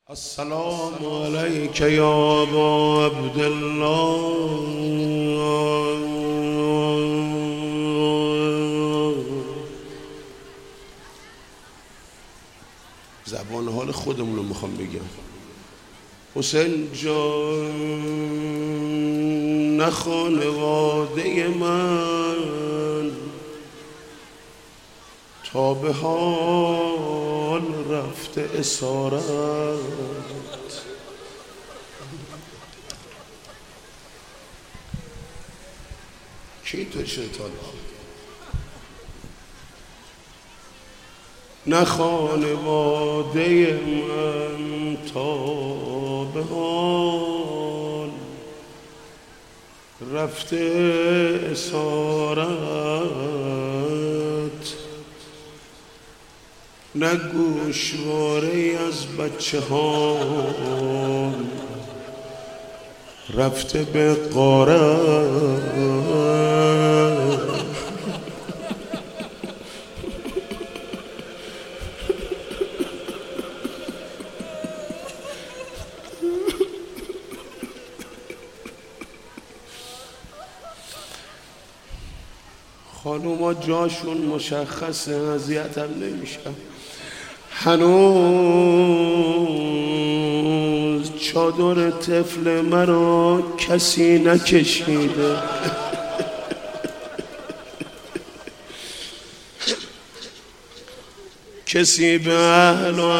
السلام عليك يا أبا عبد الله. زبان حال خودمون رو میخوام بگم. حسین جان نه خانواده من تا به حال رفته اسارت، کی تو شیطان نه خانواده من تا به حال رفته اسارت، نه گوشواره از بچه ها رفته به غارت. خانوما جاشون مشخصه، اذیتم نمیشم. هنوز چادر طفل مرا کسی نکشیده. کسی به اهل و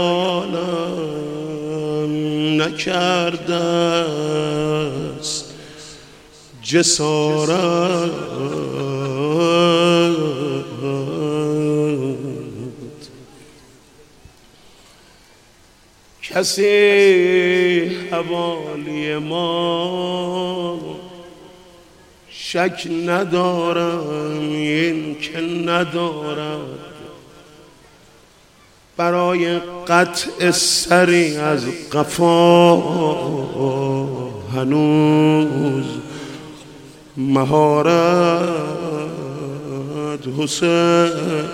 عیالم نکرده است جسارت، کسی حوالی ما شک ندارم این که ندارد برای قطع سری از قفا هنوز مهارت. حسین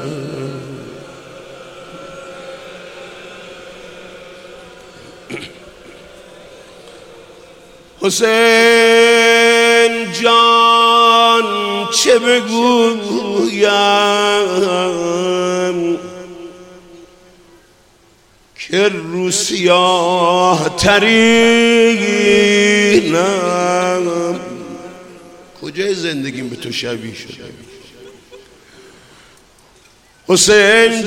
حسین جان چه بگویم که رو سیاه ترینم. کجای زندگیم به تو شبیه شده؟ حسین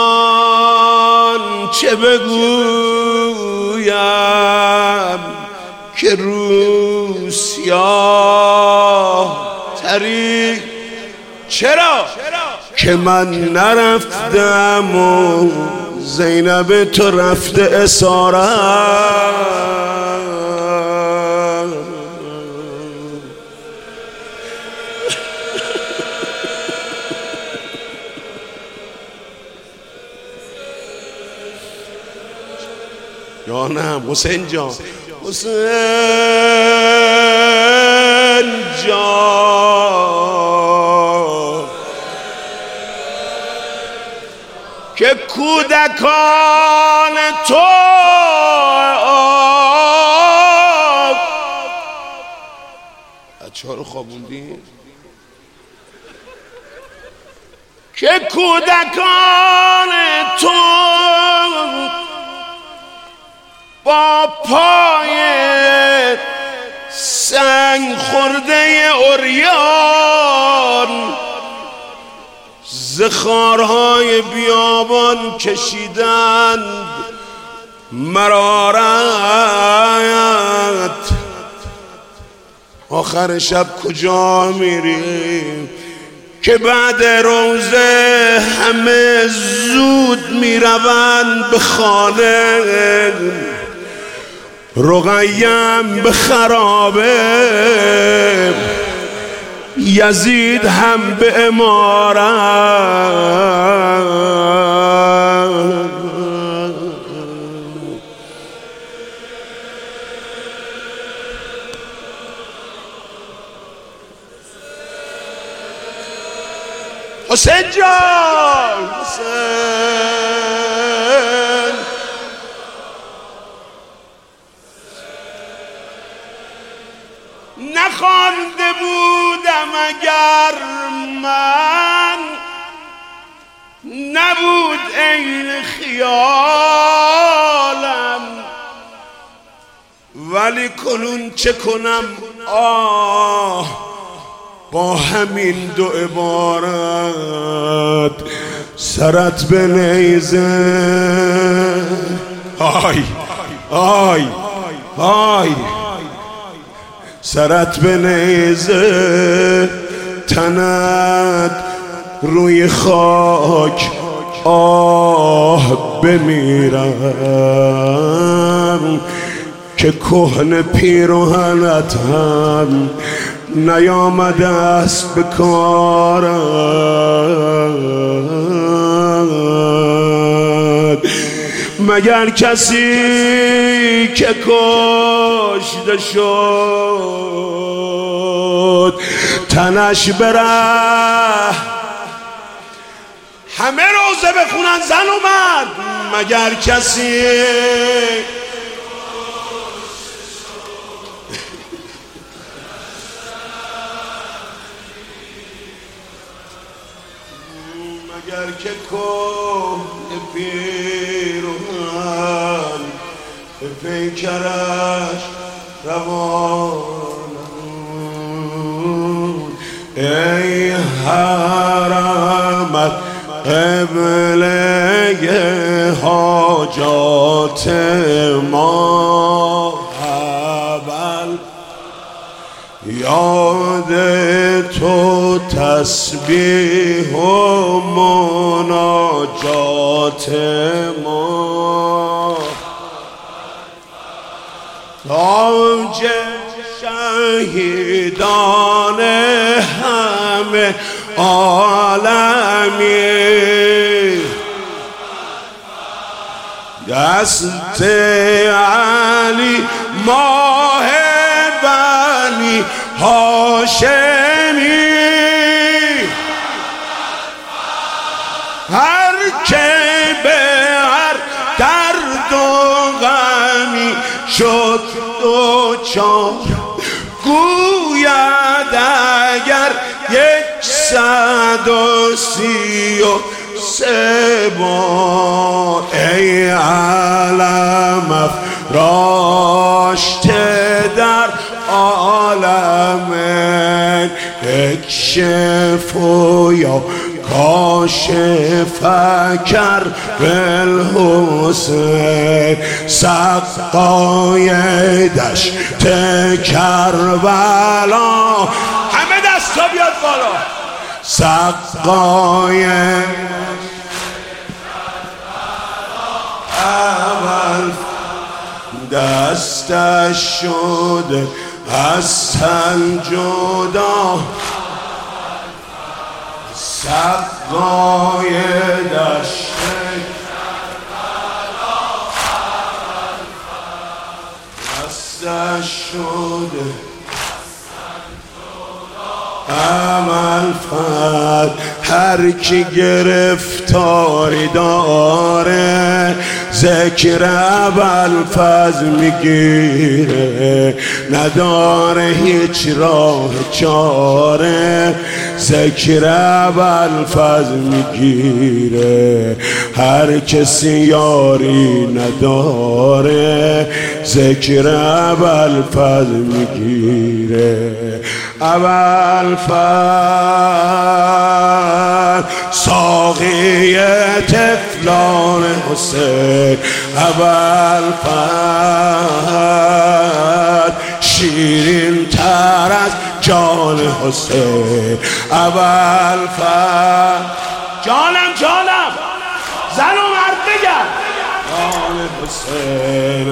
جان چه بگویم که رو سیاه تری. چرا؟ که من نرفتم و زینب تو رفته اسارت. یا نه حسین جان، حسین جان که کودکان تو بچه ها رو خوابوندی، که کودکان تو با پای سنگ خورده عریان زخارهای بیابان کشیدند مرارت. آخر شب کجا میریم که بعد روزه همه زود میروند به خانه؟ رقیم به خرابه، یزید هم به عمارت. حسین جان، حسین نخوانده بودم اگر من، نبود عین خیالم، ولی کنون چه کنم با همین دو عبارت سرت به نیزه. آی آی آی سرت به نیزه، تنت روی خاک بمیرم که کهنه پیراهنت هم نیامده است به کارم. مگر کسی که کشته شد تنش بره، همه روزه بخونن زن و مرد. مگر کسی مگر که کهنه پیراهن به پیکرش روان، ای حرمت قبله حاجات ما، اول یاد تو تسبیح و مناجات ما، تاج شهیدان همه عالمی، دست علی ماه بنی هاشمی، هر که به هر درد و غمی شد دوچار، گوید اگر 133 بار ای علم افراشته در عالم، اکشف یا کاشف کر بالحسین، سقای دشت کربلا، همه دستا بیاد بالا، سقای اول دستش شده از تن جدا، سقای دشت دستش شده عمل فرد. هر کی گرفتاری داره ذکر ابوالفضل میگیره، نداره هیچ راه چاره ذکر ابوالفضل میگیره. هر کسی یاری نداره ذکر ابوالفضل میگیره. ابوالفضل ساقی طفلان حسین، ابوالفضل شیرین تر از جان حسین، ابوالفضل جانم زن و مرد بگن جان حسین،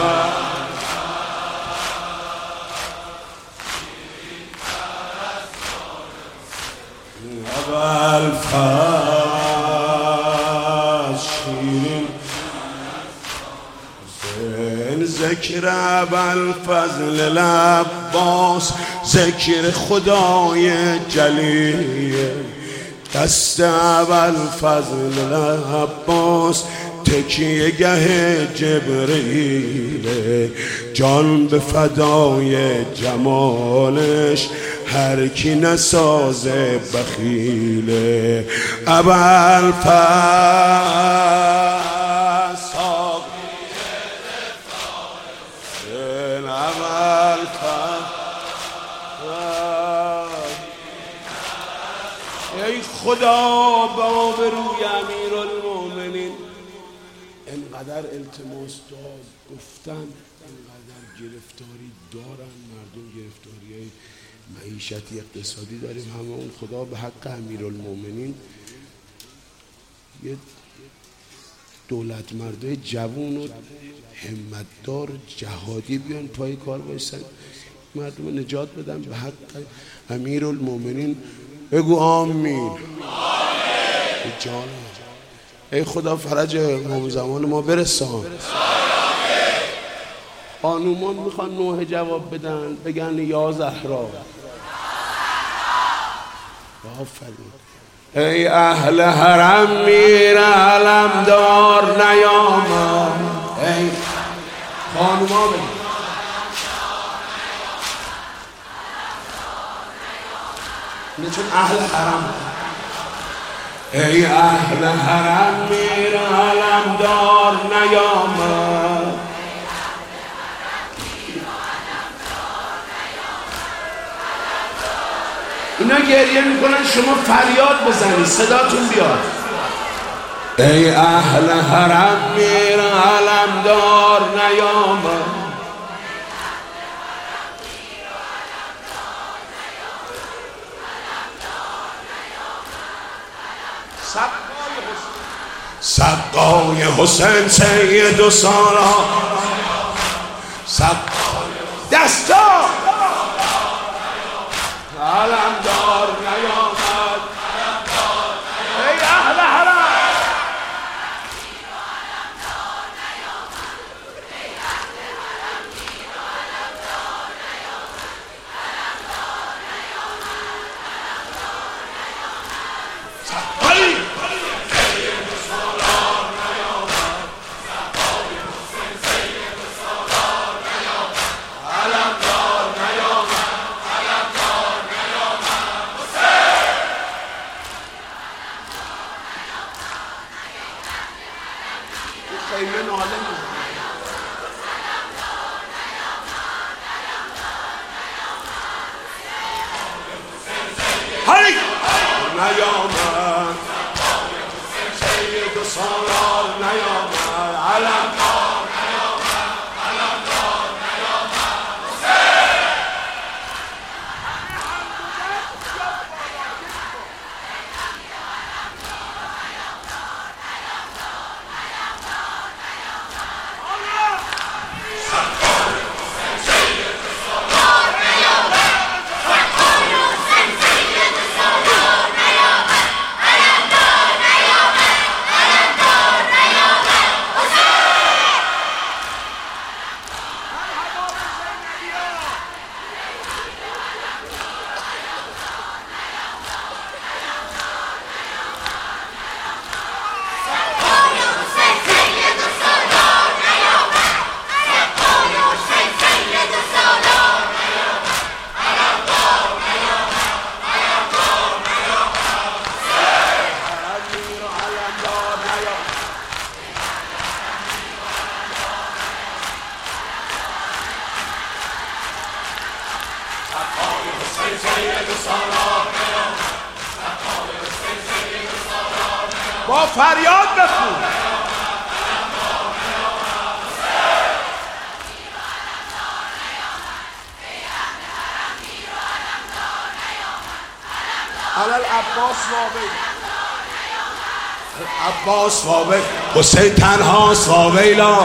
ابوالفضل شیرین حسین، ذکر ابوالفضل العباس، ذکر خدای جلیل، دست ابوالفضل العباس، تکیه گه جبرئیل، جان به فدای جمالش هر کی نسازه بخیله. ای خدا به آبروی امیرالمومنین انقدر التماس داد گفتن، انقدر گرفتاری دارن مردم، گرفتاری های معیشتی اقتصادی داریم همون. خدا به حق امیرالمومنین یه دولت مردای جوون و همتدار جهادی بیان پای کار بایستن، مردم نجات بدن به حق امیرالمومنین. بگو آمین. جان ای خدا فرج امام زمان ما برسان. خانومان میخوان نوح جواب بدن، بگن یا زهرا. آفرین. ای اهل حرم میر علمدار نیامد. ای خانوما بگن چون اهل حرم. ای اهل حرم میر علمدار نیامد. اینا گریه میکنن، شما فریاد بزنید صداتون بیاد. ای اهل حرم میر علمدار نیامد. سقای حسین سید و سارا، دستا علمدار نیامد. ای اهل حرم نیامد. سید و سالار نیامد. علمدار نیامد. علمدار نیامد. با فریاد بخون. علال عباس وابی، عباس وابی، حسین تنهاست وابیلا.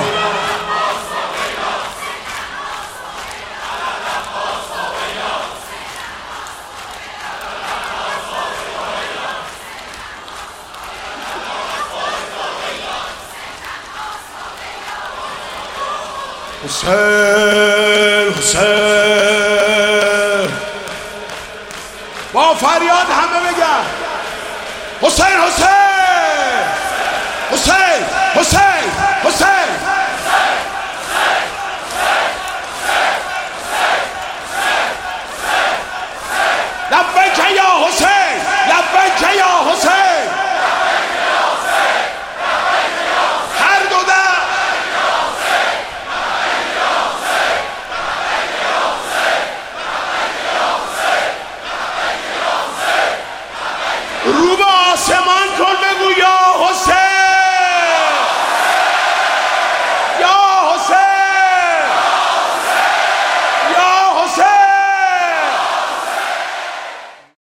حسین حسین با فریاد همه بگن حسین حسین حسین حسین